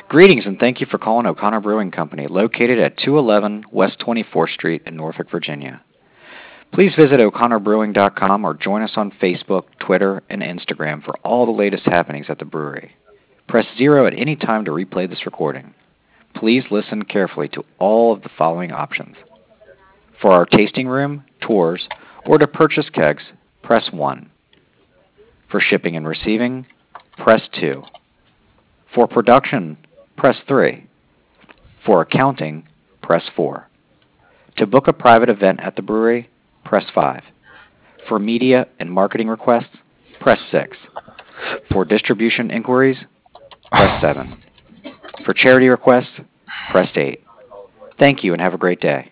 Greetings and thank you for calling O'Connor Brewing Company, located at 211 West 24th Street in Norfolk, Virginia. Please visit o'connorbrewing.com or join us on Facebook, Twitter, and Instagram for all the latest happenings at the brewery. Press 0 at any time to replay this recording. Please listen carefully to all of the following options. For our tasting room, tours, or to purchase kegs, press 1. For shipping and receiving, press 2. For production, press 3. For accounting, press 4. To book a private event at the brewery, press 5. For media and marketing requests, press 6. For distribution inquiries, press 7. For charity requests, press 8. Thank you and have a great day.